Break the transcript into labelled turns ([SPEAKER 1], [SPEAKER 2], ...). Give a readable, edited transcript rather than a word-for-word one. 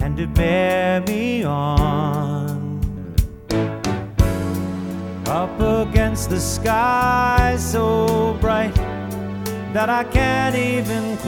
[SPEAKER 1] and to bear me on. Up against the sky so bright that I can't even